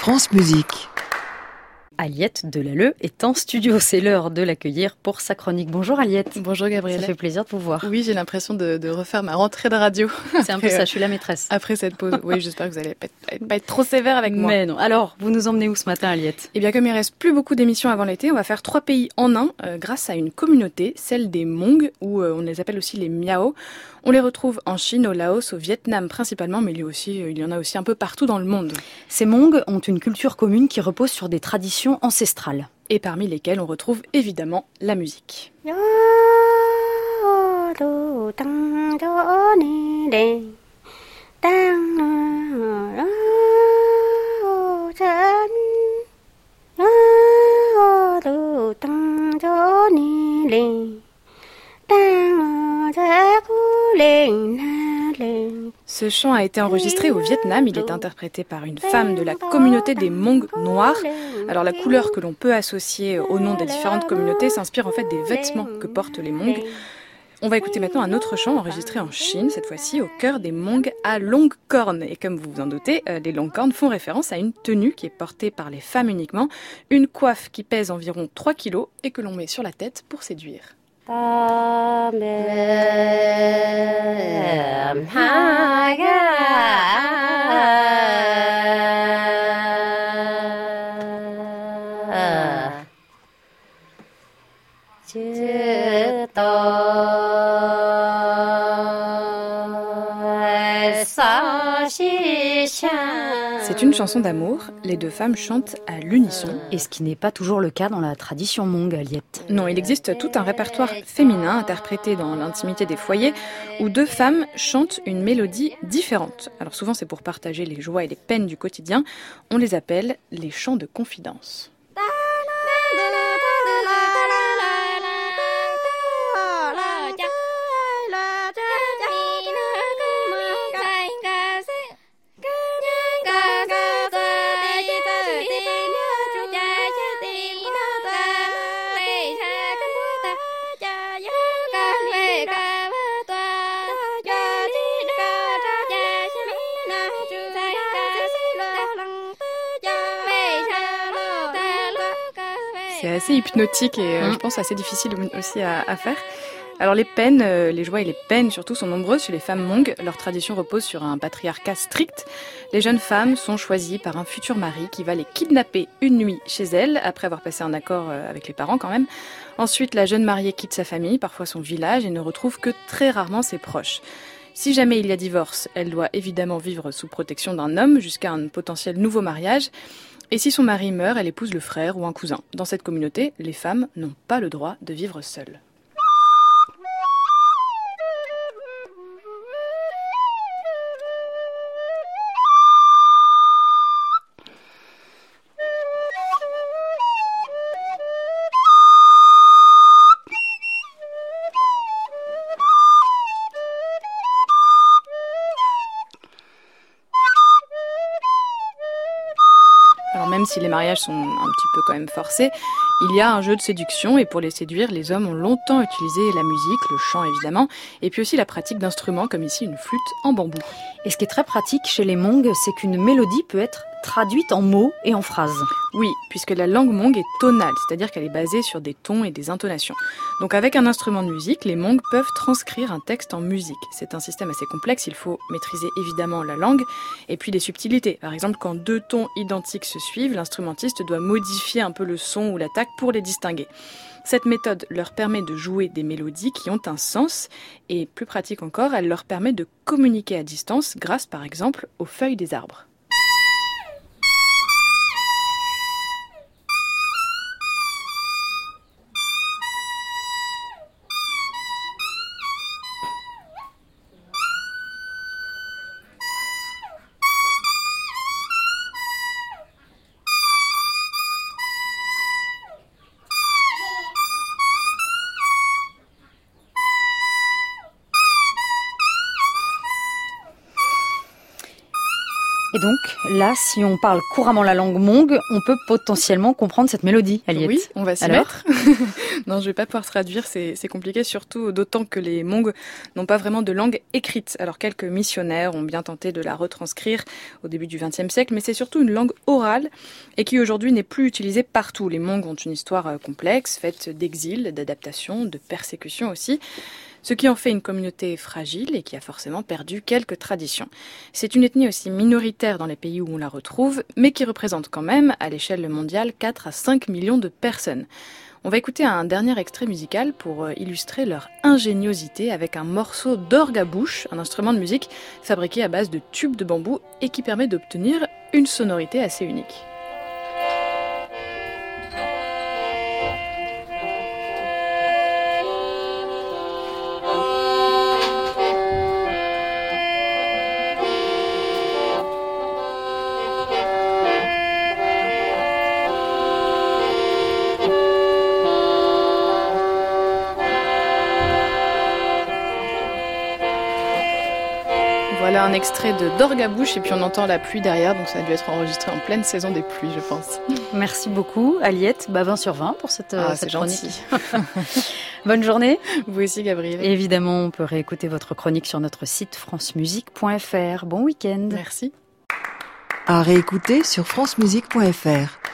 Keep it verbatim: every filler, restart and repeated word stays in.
France Musique. Aliette Delalleux est en studio, c'est l'heure de l'accueillir pour sa chronique. Bonjour Aliette. Bonjour Gabrielle. Ça fait plaisir de vous voir. Oui, j'ai l'impression de, de refaire ma rentrée de radio. C'est un peu ça, je suis la maîtresse. Après cette pause, oui, j'espère que vous n'allez pas, pas être trop sévère avec moi. Mais non. Alors, vous nous emmenez où ce matin Aliette ? Eh bien, comme il reste plus beaucoup d'émissions avant l'été, on va faire trois pays en un euh, grâce à une communauté, celle des Hmong, ou euh, on les appelle aussi les Miao. On les retrouve en Chine, au Laos, au Vietnam principalement, mais il y, aussi, il y en a aussi un peu partout dans le monde. Ces Hmong ont une culture commune qui repose sur des traditions ancestrales. Et parmi lesquelles on retrouve évidemment la musique. Ce chant a été enregistré au Vietnam. Il est interprété par une femme de la communauté des Hmong noirs. Alors la couleur que l'on peut associer au nom des différentes communautés s'inspire en fait des vêtements que portent les Hmong. On va écouter maintenant un autre chant enregistré en Chine, cette fois-ci au cœur des Hmong à longues cornes. Et comme vous vous en doutez, les longues cornes font référence à une tenue qui est portée par les femmes uniquement, une coiffe qui pèse environ trois kilos et que l'on met sur la tête pour séduire. C'est une chanson d'amour, les deux femmes chantent à l'unisson. Et ce qui n'est pas toujours le cas dans la tradition Hmong, Aliette. Non, il existe tout un répertoire féminin interprété dans l'intimité des foyers où deux femmes chantent une mélodie différente. Alors souvent c'est pour partager les joies et les peines du quotidien. On les appelle les chants de confidence. C'est assez hypnotique et euh, mmh. je pense assez difficile aussi à, à faire. Alors les peines, euh, les joies et les peines surtout sont nombreuses chez les femmes Hmong. Leur tradition repose sur un patriarcat strict. Les jeunes femmes sont choisies par un futur mari qui va les kidnapper une nuit chez elles, après avoir passé un accord euh, avec les parents quand même. Ensuite, la jeune mariée quitte sa famille, parfois son village, et ne retrouve que très rarement ses proches. Si jamais il y a divorce, elle doit évidemment vivre sous protection d'un homme jusqu'à un potentiel nouveau mariage. Et si son mari meurt, elle épouse le frère ou un cousin. Dans cette communauté, les femmes n'ont pas le droit de vivre seules. Alors même si les mariages sont un petit peu quand même forcés, il y a un jeu de séduction et pour les séduire, les hommes ont longtemps utilisé la musique, le chant évidemment, et puis aussi la pratique d'instruments comme ici une flûte en bambou. Et ce qui est très pratique chez les Hmong, c'est qu'une mélodie peut être traduite en mots et en phrases. Oui, puisque la langue Hmong est tonale, c'est-à-dire qu'elle est basée sur des tons et des intonations. Donc avec un instrument de musique, les Hmong peuvent transcrire un texte en musique. C'est un système assez complexe, il faut maîtriser évidemment la langue et puis les subtilités. Par exemple, quand deux tons identiques se suivent, l'instrumentiste doit modifier un peu le son ou l'attaque pour les distinguer. Cette méthode leur permet de jouer des mélodies qui ont un sens et, plus pratique encore, elle leur permet de communiquer à distance grâce par exemple aux feuilles des arbres. Et donc, là, si on parle couramment la langue Hmong, on peut potentiellement comprendre cette mélodie, Aliette. Oui, on va s'y Alors mettre. Non, je vais pas pouvoir traduire, c'est, c'est compliqué, surtout d'autant que les Hmong n'ont pas vraiment de langue écrite. Alors, quelques missionnaires ont bien tenté de la retranscrire au début du vingtième siècle, mais c'est surtout une langue orale et qui aujourd'hui n'est plus utilisée partout. Les Hmong ont une histoire complexe, faite d'exil, d'adaptation, de persécution aussi, ce qui en fait une communauté fragile et qui a forcément perdu quelques traditions. C'est une ethnie aussi minoritaire dans les pays où on la retrouve, mais qui représente quand même, à l'échelle mondiale, quatre à cinq millions de personnes. On va écouter un dernier extrait musical pour illustrer leur ingéniosité avec un morceau d'orgue à bouche, un instrument de musique fabriqué à base de tubes de bambou et qui permet d'obtenir une sonorité assez unique. Voilà un extrait de d'orgue à bouche et puis on entend la pluie derrière, donc ça a dû être enregistré en pleine saison des pluies, je pense. Merci beaucoup, Aliette. Bah, vingt sur vingt pour cette, ah, cette c'est chronique. Gentil. Bonne journée. Vous aussi, Gabriel. Et évidemment, on peut réécouter votre chronique sur notre site francemusique point f r. Bon week-end. Merci. À réécouter sur francemusique point f r.